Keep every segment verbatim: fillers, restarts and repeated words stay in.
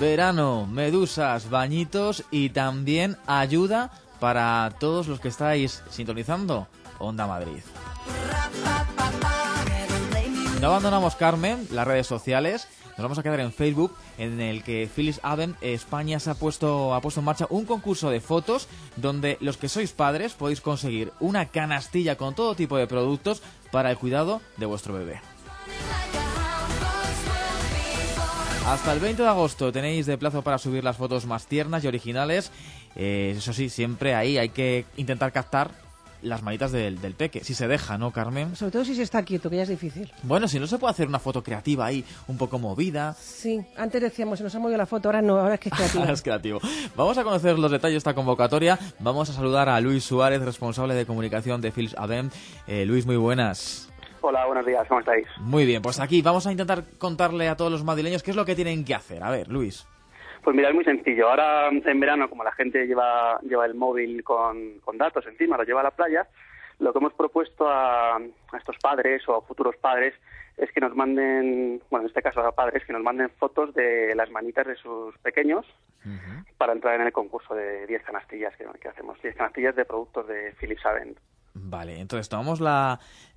verano, medusas, bañitos y también ayuda para todos los que estáis sintonizando Onda Madrid. No abandonamos, Carmen, las redes sociales. Nos vamos a quedar en Facebook, en el que Philips Haven España se ha puesto, ha puesto en marcha un concurso de fotos donde los que sois padres podéis conseguir una canastilla con todo tipo de productos para el cuidado de vuestro bebé. Hasta el veinte de agosto tenéis de plazo para subir las fotos más tiernas y originales. Eh, eso sí, siempre ahí hay que intentar captar las manitas del, del peque, si se deja, ¿no, Carmen? Sobre todo si se está quieto, que ya es difícil. Bueno, si no se puede hacer una foto creativa ahí, un poco movida. Sí, antes decíamos, se nos ha movido la foto, ahora no, ahora es que es creativa. Ahora es creativo. Vamos a conocer los detalles de esta convocatoria. Vamos a saludar a Luis Suárez, responsable de comunicación de Philips Haven. Eh, Luis, muy buenas. Hola, buenos días, ¿cómo estáis? Muy bien, pues aquí vamos a intentar contarle a todos los madrileños qué es lo que tienen que hacer. A ver, Luis. Pues mira, es muy sencillo. Ahora en verano, como la gente lleva lleva el móvil con, con datos encima, lo lleva a la playa, lo que hemos propuesto a, a estos padres o a futuros padres es que nos manden, bueno, en este caso a padres, que nos manden fotos de las manitas de sus pequeños uh-huh. para entrar en el concurso de diez canastillas que, que hacemos, diez canastillas de productos de Philips Haven. Vale, entonces tomamos la,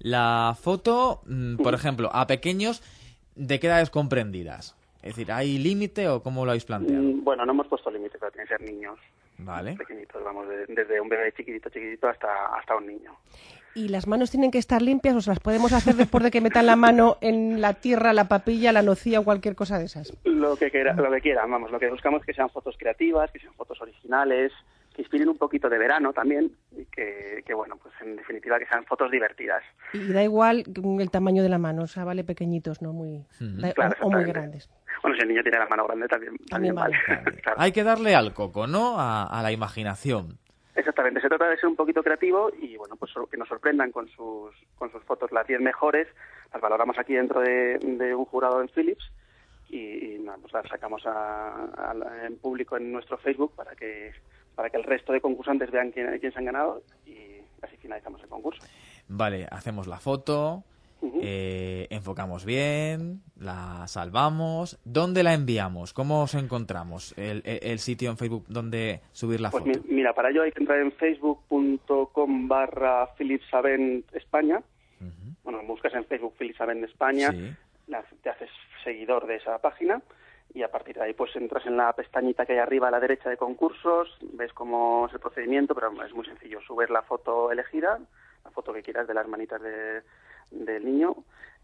la foto, mmm, por uh-huh. ejemplo, a pequeños, ¿de qué edades comprendidas? Es decir, ¿hay límite o cómo lo habéis planteado? Mm, bueno, no hemos puesto límite, pero tienen que ser niños. Vale. Pequeñitos, vamos, de, desde un bebé chiquitito, chiquitito hasta, hasta un niño. ¿Y las manos tienen que estar limpias o se las podemos hacer después de que metan la mano en la tierra, la papilla, la nocilla o cualquier cosa de esas? Lo que, quiera, lo que quieran, vamos, lo que buscamos es que sean fotos creativas, que sean fotos originales, que inspiren un poquito de verano también y que, que, bueno, pues en definitiva que sean fotos divertidas. Y da igual el tamaño de la mano, o sea, vale pequeñitos, no muy, mm, da, claro, o, o muy grandes. Bueno, si el niño tiene la mano grande también, también, también vale. vale. Claro. Hay que darle al coco, ¿no? A, a la imaginación. Exactamente, se trata de ser un poquito creativo y bueno, pues que nos sorprendan con sus con sus fotos, las diez mejores, las valoramos aquí dentro de, de un jurado en Philips y, y nada, pues las sacamos a, a, en público en nuestro Facebook para que para que el resto de concursantes vean quién, quién se han ganado y así finalizamos el concurso. Vale, hacemos la foto, uh-huh. eh, enfocamos bien, la salvamos. ¿Dónde la enviamos? ¿Cómo os encontramos? El, el, el sitio en Facebook donde subir la pues foto. Mi, mira, para ello hay que entrar en facebook punto com barra Philips Haven España. Uh-huh. Bueno, buscas en Facebook Philips Haven España, sí. la, te haces seguidor de esa página. Y a partir de ahí pues entras en la pestañita que hay arriba a la derecha de concursos, ves cómo es el procedimiento, pero es muy sencillo. Subes la foto elegida, la foto que quieras de las manitas de, del niño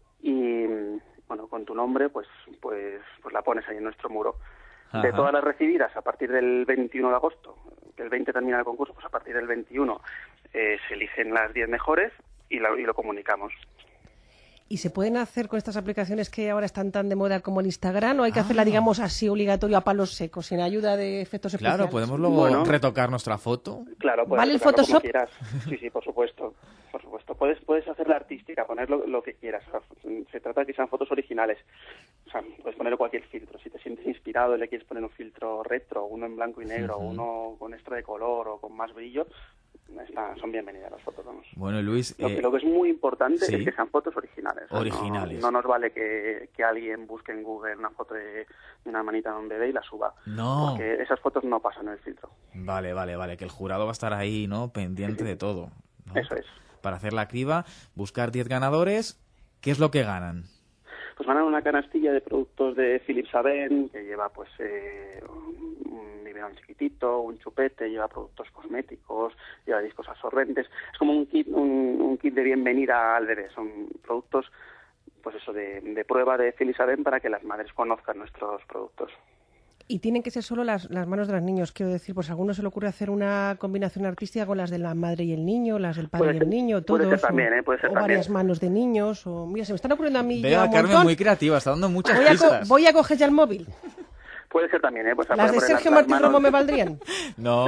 y, bueno, con tu nombre pues pues pues la pones ahí en nuestro muro. Ajá. De todas las recibidas, a partir del veintiuno de agosto, que el veinte termina el concurso, pues a partir del veintiuno eh, se eligen las diez mejores y, la, y lo comunicamos. ¿Y se pueden hacer con estas aplicaciones que ahora están tan de moda como el Instagram o hay que ah. hacerla, digamos, así obligatorio a palos secos, sin ayuda de efectos especiales? Claro, podemos luego bueno, retocar nuestra foto. Claro, puedes ¿vale el Photoshop? Sí, sí, por supuesto. Por supuesto. Puedes, puedes hacerla artística, poner lo, lo que quieras. O sea, se trata de que sean fotos originales. O sea, puedes poner cualquier filtro. Si te sientes inspirado y le quieres poner un filtro retro, uno en blanco y negro, uh-huh. uno con extra de color o con más brillo, Está, son bienvenidas las fotos, vamos. Bueno, Luis... Lo, eh, que, lo que es muy importante ¿sí? es que sean fotos originales. Originales. No, no nos vale que, que alguien busque en Google una foto de, de una manita de un bebé y la suba. No. Porque esas fotos no pasan en el filtro. Vale, vale, vale. Que el jurado va a estar ahí, ¿no? Pendiente sí, sí. de todo, ¿no? Eso es. Para hacer la criba, buscar diez ganadores. ¿Qué es lo que ganan? Pues ganan una canastilla de productos de Philips Haven que lleva, pues... Eh, un biberón chiquitito, un chupete, lleva productos cosméticos, lleva discos absorbentes. Es como un kit, un, un kit de bienvenida al bebé. Son productos, pues eso, de, de prueba de Philips Haven para que las madres conozcan nuestros productos. Y tienen que ser solo las, las manos de los niños, quiero decir, pues a alguno se le ocurre hacer una combinación artística con las de la madre y el niño, las del padre puede y el ser, niño, todos. Puede ser también, ¿eh? Puede ser o también. varias manos de niños, o mira, se me están ocurriendo a mí Veo ya a un Carmen montón. muy creativa, está dando muchas voy a pistas. co- voy a coger ya el móvil. Puede ser también, ¿eh? Pues ¿Las de Sergio Martín manos... Romo me valdrían? No.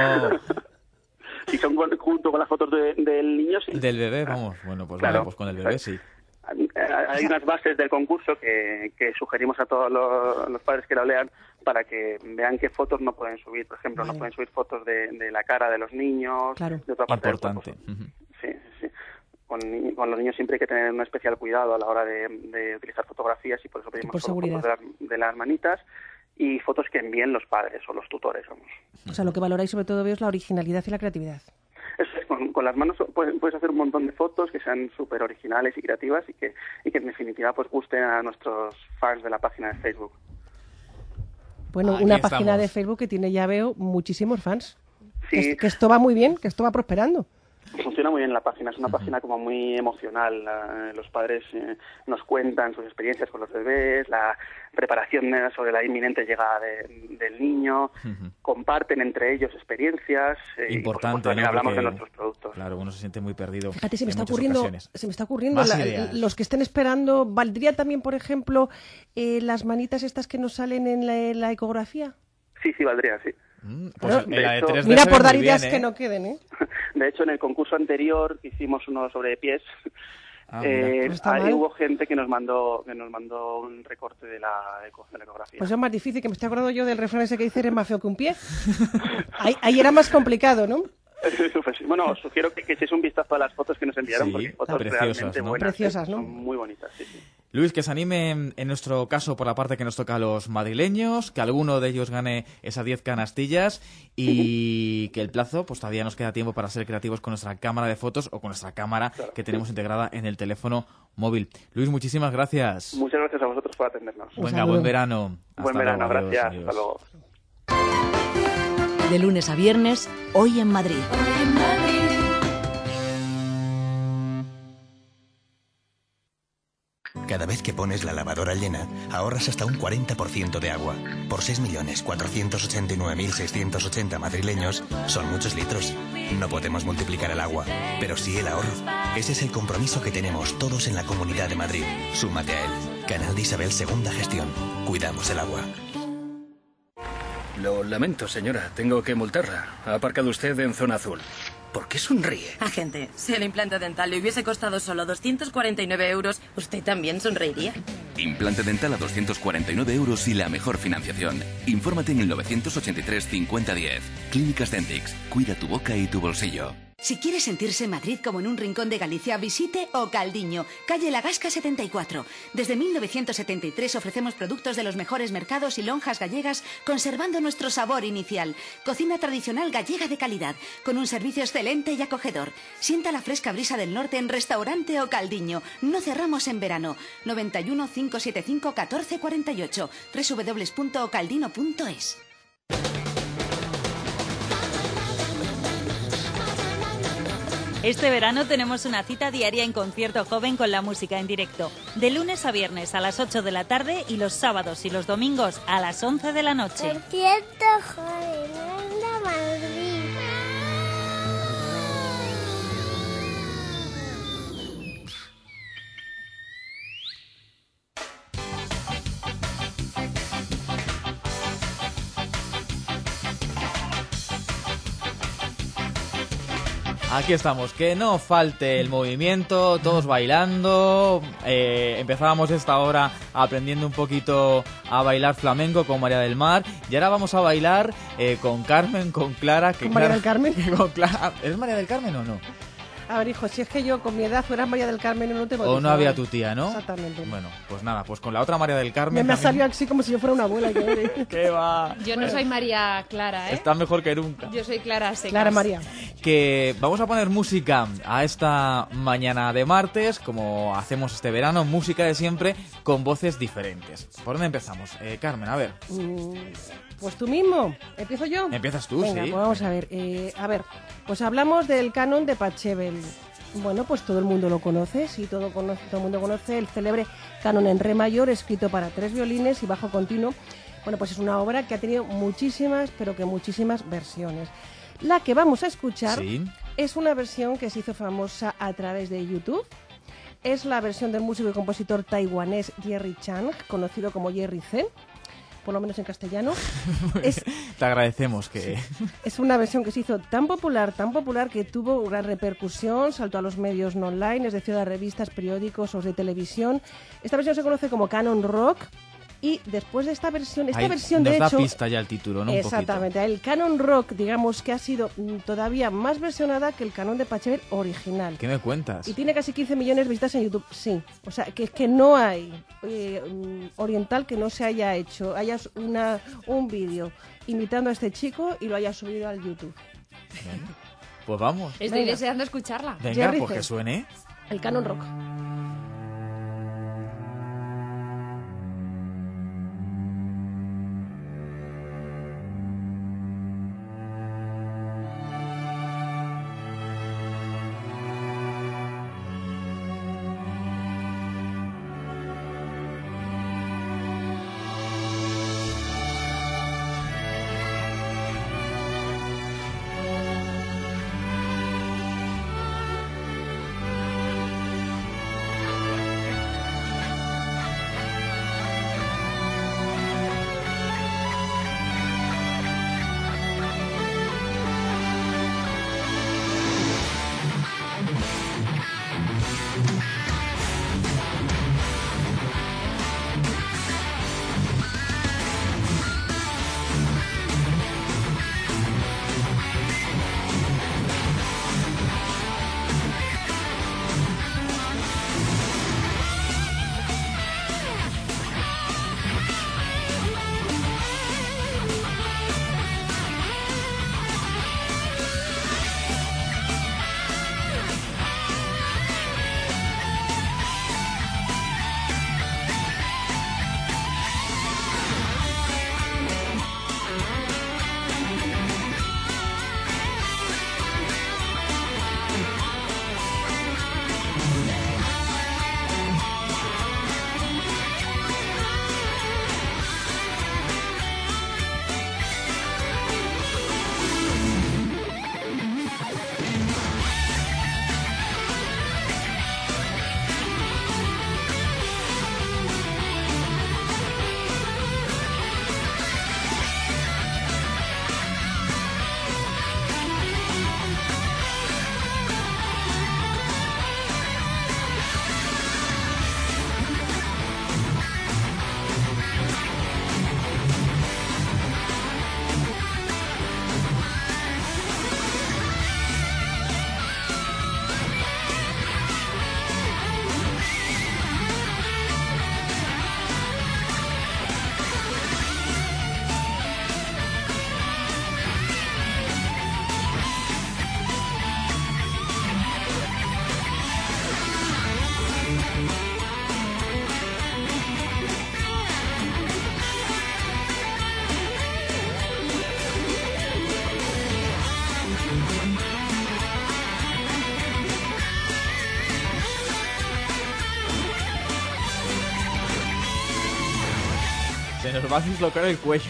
Si son con, junto con las fotos de, del niño, sí. Del bebé, vamos. Bueno, pues, claro, vale, pues con el bebé sí. Hay unas bases del concurso que, que sugerimos a todos los, los padres que lo lean para que vean qué fotos no pueden subir. Por ejemplo, vale. no pueden subir fotos de, de la cara de los niños, claro. de otra parte Importante. del cuerpo. Sí, sí. Con, con los niños siempre hay que tener un especial cuidado a la hora de, de utilizar fotografías y por eso pedimos por fotos de las, de las manitas y fotos que envíen los padres o los tutores, vamos. O sea, lo que valoráis sobre todo, veo, es la originalidad y la creatividad. Eso es, con, con las manos puedes, puedes hacer un montón de fotos que sean súper originales y creativas y que, y que en definitiva pues gusten a nuestros fans de la página de Facebook. Bueno, Aquí una estamos. página de Facebook que tiene, ya veo, muchísimos fans. Sí. Que, que esto va muy bien, que esto va prosperando. Funciona muy bien la página, es una página como muy emocional. La, los padres eh, nos cuentan sus experiencias con los bebés, la preparación sobre la inminente llegada de, del niño, uh-huh. comparten entre ellos experiencias. Eh, Importante, y por supuesto, también ¿no? hablamos Porque, de nuestros productos. Claro, uno se siente muy perdido. Fíjate, se me en está muchas ocurriendo, ocasiones. se me está ocurriendo la, los que estén esperando. ¿Valdría también, por ejemplo, eh, las manitas estas que nos salen en la, en la ecografía? Sí, sí, valdría, sí. Mm, pues Pero, la de hecho, tres D mira, por dar bien, ideas ¿eh? que no queden, ¿eh? De hecho, en el concurso anterior hicimos uno sobre pies. Ah, eh, pues ahí hubo gente que nos mandó que nos mandó un recorte de la, eco, de la ecografía. Pues es más difícil, que me estoy acordando yo del refrán ese que dice eres más feo que un pie. ahí, ahí era más complicado, ¿no? Bueno, os sugiero que, que echéis un vistazo a las fotos que nos enviaron, sí, porque fotos preciosas, realmente ¿no? buenas. Preciosas, ¿no? Son muy bonitas, sí, sí. Luis, que se anime en nuestro caso por la parte que nos toca a los madrileños, que alguno de ellos gane esas diez canastillas y que el plazo, pues todavía nos queda tiempo para ser creativos con nuestra cámara de fotos o con nuestra cámara claro. que tenemos integrada en el teléfono móvil. Luis, muchísimas gracias. Muchas gracias a vosotros por atendernos. Venga, buen verano. Hasta buen verano, luego, gracias. Adiós. Hasta luego. De lunes a viernes, Hoy en Madrid. Hoy en Madrid. Cada vez que pones la lavadora llena, ahorras hasta un cuarenta por ciento de agua. Por seis millones cuatrocientos ochenta y nueve mil seiscientos ochenta madrileños, son muchos litros. No podemos multiplicar el agua, pero sí el ahorro. Ese es el compromiso que tenemos todos en la Comunidad de Madrid. Súmate a él. Canal de Isabel Segunda Gestión. Cuidamos el agua. Lo lamento, señora. Tengo que multarla. Ha aparcado usted en zona azul. ¿Por qué sonríe? Agente, si el implante dental le hubiese costado solo doscientos cuarenta y nueve euros, ¿usted también sonreiría? Implante dental a doscientos cuarenta y nueve euros y la mejor financiación. Infórmate en el novecientos ochenta y tres cincuenta diez. Clínicas Dentix. Cuida tu boca y tu bolsillo. Si quiere sentirse Madrid como en un rincón de Galicia, visite O Caldiño, calle La Gasca setenta y cuatro. Desde mil novecientos setenta y tres ofrecemos productos de los mejores mercados y lonjas gallegas, conservando nuestro sabor inicial. Cocina tradicional gallega de calidad, con un servicio excelente y acogedor. Sienta la fresca brisa del norte en Restaurante O Caldiño. No cerramos en verano. noventa y uno, cinco setenta y cinco, catorce cuarenta y ocho. doble u doble u doble u punto ocaldino punto es. Este verano tenemos una cita diaria en Concierto Joven con la música en directo, de lunes a viernes a las ocho de la tarde y los sábados y los domingos a las once de la noche. Concierto Joven, anda Madrid. Aquí estamos, que no falte el movimiento, todos bailando. Eh, empezábamos esta hora aprendiendo un poquito a bailar flamenco con María del Mar y ahora vamos a bailar eh, con Carmen, con Clara. Que ¿Con María Clara, del Carmen? Con Clara, ¿eres María del Carmen o no? A ver, hijo, si es que yo con mi edad fuera María del Carmen no te O no había tu tía, ¿no? Exactamente. Bueno, pues nada, pues con la otra María del Carmen. Me, me ha también... salido así como si yo fuera una abuela. Que... ¿Qué va? Yo no soy María Clara, ¿eh? Está mejor que nunca. Yo soy Clara Secas. Clara María. Que vamos a poner música a esta mañana de martes, como hacemos este verano, música de siempre, con voces diferentes. ¿Por dónde empezamos? Eh, Carmen, a ver. Mm, pues tú mismo. ¿Empiezo yo? Empiezas tú, Venga, sí. Pues vamos a ver. Eh, a ver, pues hablamos del canon de Pachelbel. Bueno, pues todo el mundo lo conoce, sí, todo, conoce, todo el mundo conoce el célebre canon en re mayor, escrito para tres violines y bajo continuo. Bueno, pues es una obra que ha tenido muchísimas, pero que muchísimas versiones. La que vamos a escuchar ¿Sí? es una versión que se hizo famosa a través de YouTube. Es la versión del músico y compositor taiwanés Jerry Chang, conocido como Jerry C, por lo menos en castellano. Es, Te agradecemos que... Sí, es una versión que se hizo tan popular, tan popular que tuvo gran repercusión, saltó a los medios no online, es decir, a revistas, periódicos o de televisión. Esta versión se conoce como Canon Rock Y después de esta versión, esta Ahí versión nos de da hecho... pista ya el título, ¿no? Un exactamente, el Canon Rock, digamos que ha sido mm, todavía más versionada que el Canon de Pachelbel original. ¿Qué me cuentas? Y tiene casi quince millones de visitas en YouTube, sí. O sea, que es que no hay eh, mm, oriental que no se haya hecho, haya una, un vídeo imitando a este chico y lo haya subido al YouTube. Bueno, pues vamos. Estoy Venga. deseando escucharla. Venga, Jerry pues C. que suene. El Canon Rock. Se nos va a dislocar el cuello.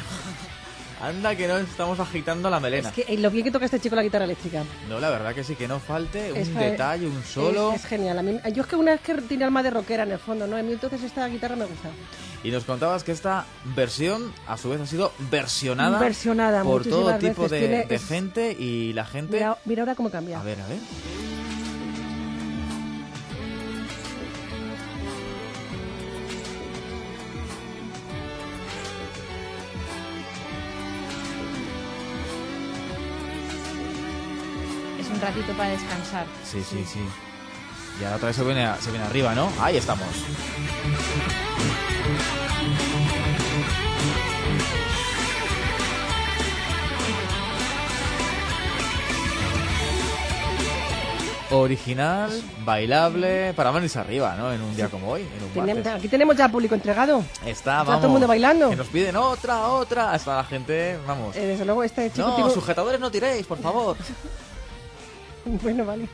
Anda que no estamos agitando la melena. Es que eh, lo bien que toca este chico la guitarra eléctrica. No, la verdad que sí, que no falte un Es fa- detalle, un solo. Es, es genial. A mí, yo es que una vez que tiene alma de rockera en el fondo, ¿no? A mí entonces esta guitarra me gusta. Y nos contabas que esta versión, a su vez, ha sido versionada, Versionada por todo muchísimas tipo veces. de, Tiene- de es- gente y la gente... Mira, mira ahora cómo cambia. A ver, a ver. Es un ratito para descansar. Sí, sí, sí. Y ahora otra vez se viene, a- se viene arriba, ¿no? Ahí estamos. Original, bailable, para venirse arriba, ¿no? En un día como hoy, en un Tenemos- martes. aquí tenemos ya público entregado. Está, Está vamos. todo el mundo bailando. Que nos piden otra, otra. Hasta la gente, vamos. Eh, desde luego este chico No, tiene- sujetadores no tiréis, por favor. Bueno, vale.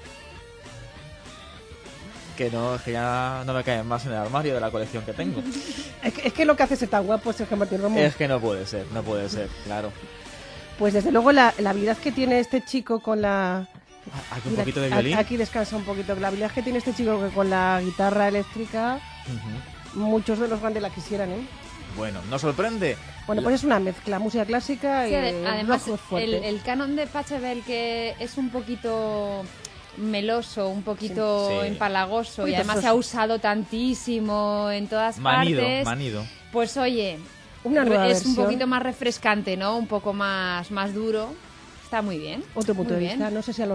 Que no, que ya no me caen más en el armario de la colección que tengo. Es que, es que lo que hace ser tan guapo es Martín Romo. Es que no puede ser, no puede ser, claro. Pues desde luego la, la habilidad que tiene este chico con la... Aquí un Mira, poquito de aquí- violín. Aquí descansa un poquito. La habilidad que tiene este chico que con la guitarra eléctrica, Ujú. muchos de los grandes la quisieran, ¿eh? Bueno, ¿nos sorprende? Bueno, pues es una mezcla, música clásica Sí, y ade- además, rock fuerte. el, el canon de Pachelbel, que es un poquito meloso, un poquito Sí. Sí. empalagoso, Un y poquito además soso. se ha usado tantísimo en todas Manido, partes. manido. Pues oye, Una nueva es versión. un poquito más refrescante, ¿no? Un poco más, más duro. Está muy bien. Otro punto muy de bien. vista. No sé si a los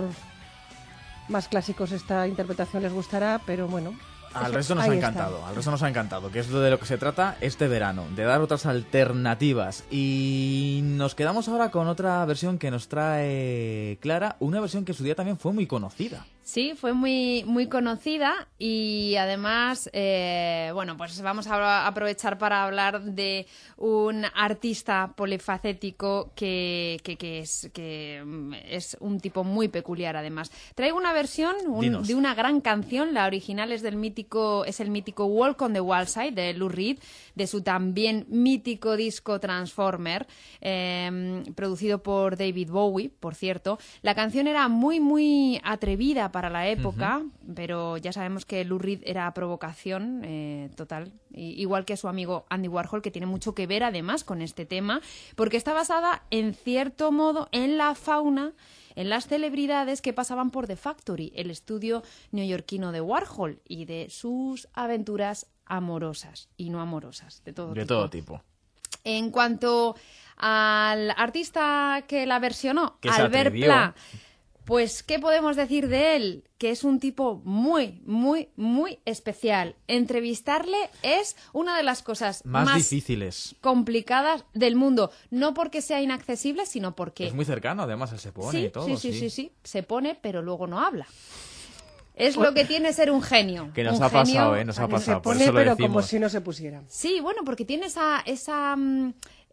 más clásicos esta interpretación les gustará, pero bueno. Al eso- resto nos ahí ha está. encantado, al resto nos ha encantado, que es lo de lo que se trata este verano, de dar otras alternativas. Y nos quedamos ahora con otra versión que nos trae Clara, una versión que en su día también fue muy conocida. Sí, fue muy, muy conocida y además, eh, bueno, pues vamos a aprovechar para hablar de un artista polifacético que, que, que, es, que es un tipo muy peculiar además. Traigo una versión un, de una gran canción, la original es del mítico, es el mítico Walk on the Wild Side de Lou Reed, de su también mítico disco Transformer, eh, producido por David Bowie, por cierto. La canción era muy, muy atrevida para la época, uh-huh. pero ya sabemos que Lou Reed era provocación eh, total, y, igual que su amigo Andy Warhol, que tiene mucho que ver además con este tema, porque está basada en cierto modo en la fauna, en las celebridades que pasaban por The Factory, el estudio neoyorquino de Warhol, y de sus aventuras amorosas y no amorosas, de todo de tipo. todo tipo. En cuanto al artista que la versionó, que se Albert atrevió. Pla, pues, ¿qué podemos decir de él? Que es un tipo muy, muy, muy especial. Entrevistarle es una de las cosas Más, más difíciles. complicadas del mundo. No porque sea inaccesible, sino porque... Es muy cercano, además, él se pone sí, y todo. sí, sí, sí, sí, sí, se pone, pero luego no habla. Es lo que tiene ser un genio. Que nos un ha genio, pasado, ¿eh? Nos ha Que pasado, se por pone, eso lo pero decimos. como si no se pusiera. Sí, bueno, porque tiene esa... esa mm,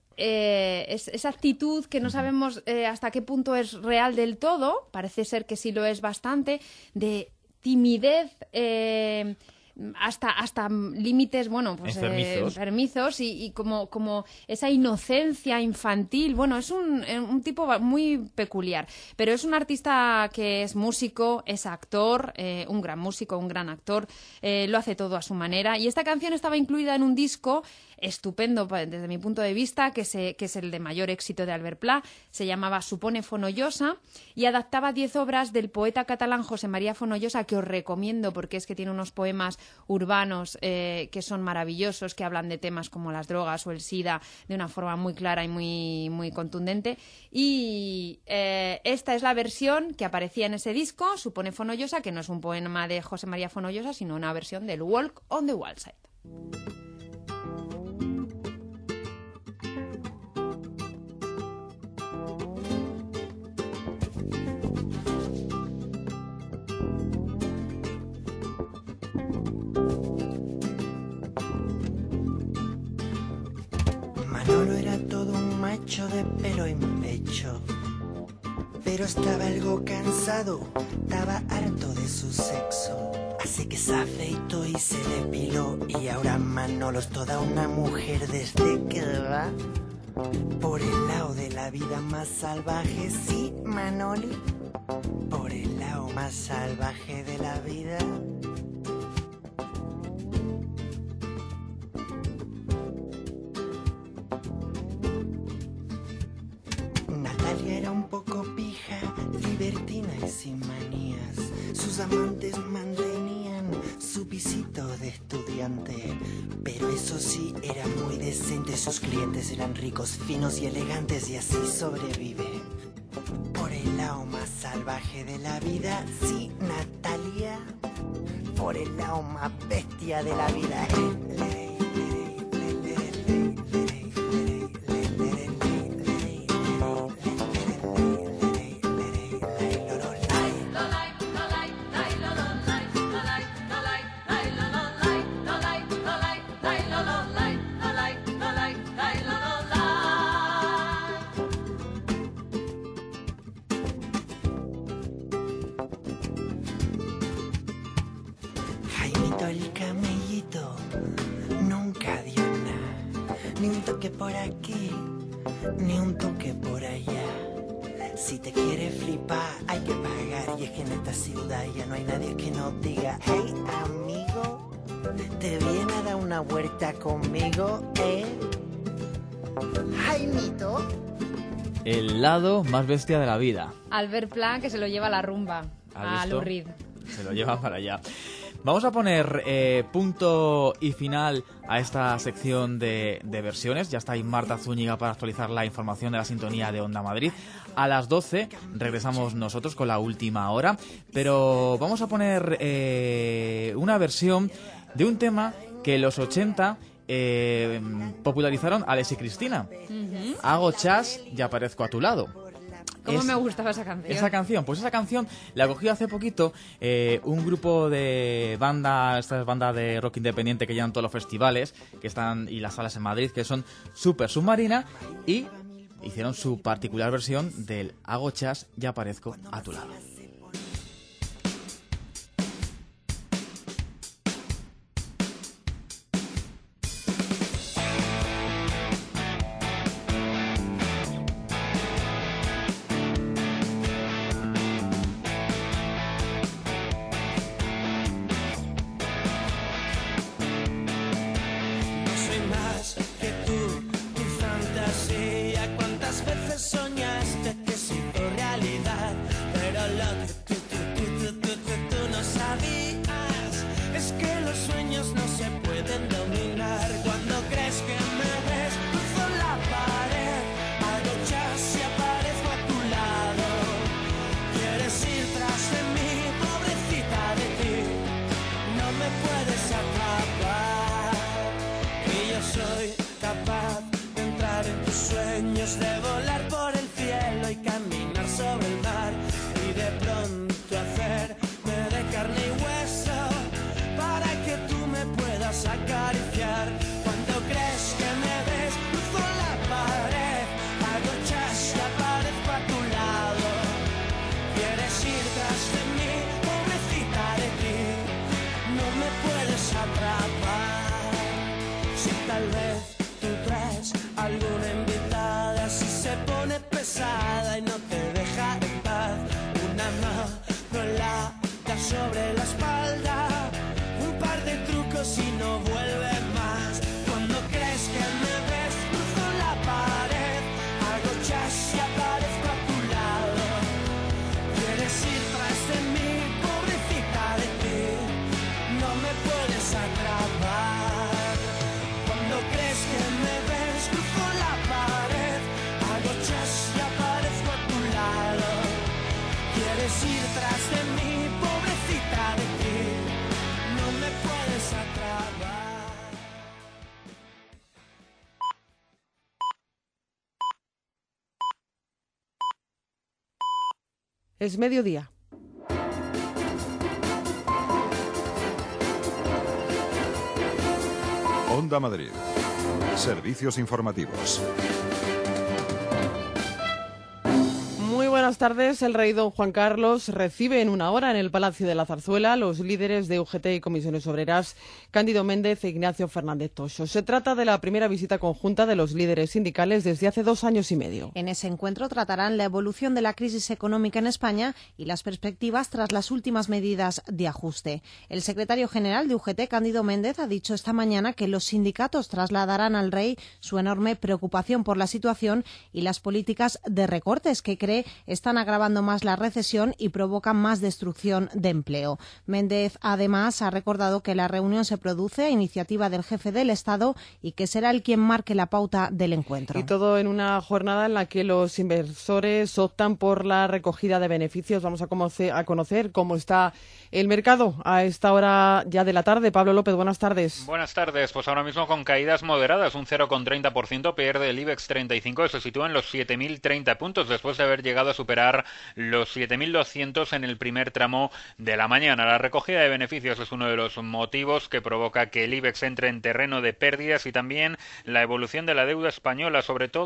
Eh, es, esa actitud que no sabemos eh, hasta qué punto es real del todo, parece ser que sí lo es bastante, de timidez eh, hasta hasta límites, bueno, pues enfermizos, eh, enfermizos y, y como, como esa inocencia infantil. Bueno, es un, un tipo muy peculiar, pero es un artista que es músico, es actor, eh, un gran músico, un gran actor, eh, lo hace todo a su manera, y esta canción estaba incluida en un disco estupendo desde mi punto de vista, que, se, que es el de mayor éxito de Albert Pla. Se llamaba Supone Fonollosa y adaptaba diez obras del poeta catalán José María Fonollosa, que os recomiendo porque es que tiene unos poemas urbanos eh, que son maravillosos, que hablan de temas como las drogas o el SIDA de una forma muy clara y muy, muy contundente. Y eh, esta es la versión que aparecía en ese disco, Supone Fonollosa, que no es un poema de José María Fonollosa, sino una versión del Walk on the Wild Side. Manolo era todo un macho de pelo en pecho, pero estaba algo cansado, estaba harto de su sexo. Así que se afeitó y se depiló, y ahora Manolo es toda una mujer desde que va por el lado de la vida más salvaje. Sí, Manoli, por el lado más salvaje de la vida. Natalia era un poco pija, libertina y sin manías. Sus amantes mantenían su pisito de estudiante, pero eso sí, era muy decente. Sus clientes eran ricos, finos y elegantes, y así sobrevive. Por el lado más salvaje de la vida, sí, Natalia. Por el lado más bestia de la vida. Jaimito el camellito nunca dio nada, ni un toque por aquí, ni un toque por allá. Si te quieres flipar hay que pagar, y es que en esta ciudad ya no hay nadie que nos diga: hey amigo, ¿te viene a dar una vuelta conmigo, eh? Jaimito. El lado más bestia de la vida. Albert Pla, que se lo lleva a la rumba, ¿Has a visto? Lou Reed. Se lo lleva para allá. Vamos a poner eh, punto y final a esta sección de, de versiones. Ya está ahí Marta Zúñiga para actualizar la información de la sintonía de Onda Madrid. A las doce regresamos nosotros con la última hora, pero vamos a poner eh, una versión de un tema que en los ochenta eh, popularizaron Alex y Cristina. Uh-huh. Hago chas y aparezco a tu lado. ¿Cómo es, me gustaba esa canción? Esa canción, pues esa canción la cogió hace poquito eh, un grupo de banda, estas bandas de rock independiente que llevan todos los festivales que están y las salas en Madrid, que son Super Submarina, y hicieron su particular versión del Hago chas y aparezco a tu lado. Es mediodía. Onda Madrid. Servicios informativos. Muy buenas tardes. El rey don Juan Carlos recibe en una hora en el Palacio de la Zarzuela los líderes de U G T y Comisiones Obreras, Cándido Méndez e Ignacio Fernández Toxo. Se trata de la primera visita conjunta de los líderes sindicales desde hace dos años y medio. En ese encuentro tratarán la evolución de la crisis económica en España y las perspectivas tras las últimas medidas de ajuste. El secretario general de U G T, Cándido Méndez, ha dicho esta mañana que los sindicatos trasladarán al rey su enorme preocupación por la situación y las políticas de recortes que cree están agravando más la recesión y provocan más destrucción de empleo. Méndez, además, ha recordado que la reunión se produce a iniciativa del jefe del Estado y que será él quien marque la pauta del encuentro. Y todo en una jornada en la que los inversores optan por la recogida de beneficios. Vamos a conocer, a conocer cómo está el mercado a esta hora ya de la tarde. Pablo López, buenas tardes. Buenas tardes. Pues ahora mismo con caídas moderadas, un cero coma treinta por ciento, pierde el IBEX treinta y cinco, se sitúa en los siete mil treinta puntos después de haber llegado a superar los siete mil doscientos en el primer tramo de la mañana. La recogida de beneficios es uno de los motivos que provoca que el IBEX entre en terreno de pérdidas y también la evolución de la deuda española, sobre todo